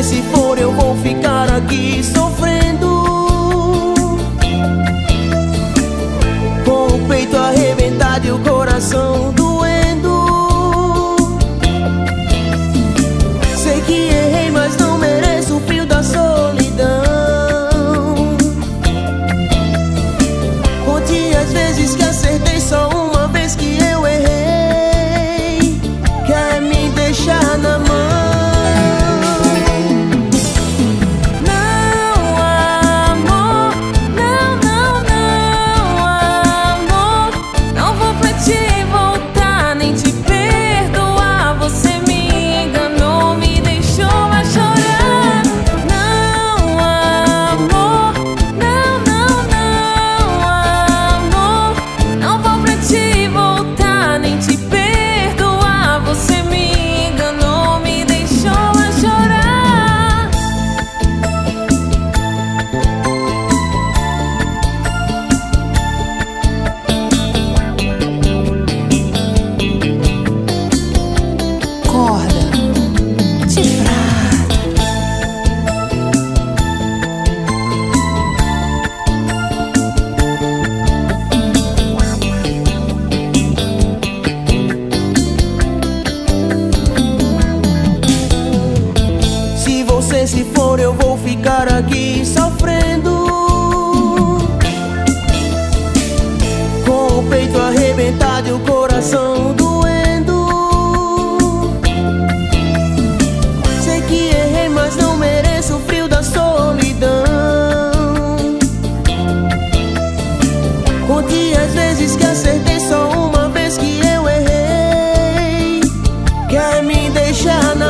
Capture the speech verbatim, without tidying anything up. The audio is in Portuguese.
se for eu vou ficar aqui sofrendo, com o peito arrebentado e o coração doendo. Sei que errei, mas não mereço o frio da solidão. Conte as vezes que acertei, só uma vez que eu errei. Quer me deixar na mão? Se for eu vou ficar aqui sofrendo, com o peito arrebentado e o coração doendo. Sei que errei, mas não mereço o frio da solidão. Conte as vezes que acertei, só uma vez que eu errei. Quer me deixar na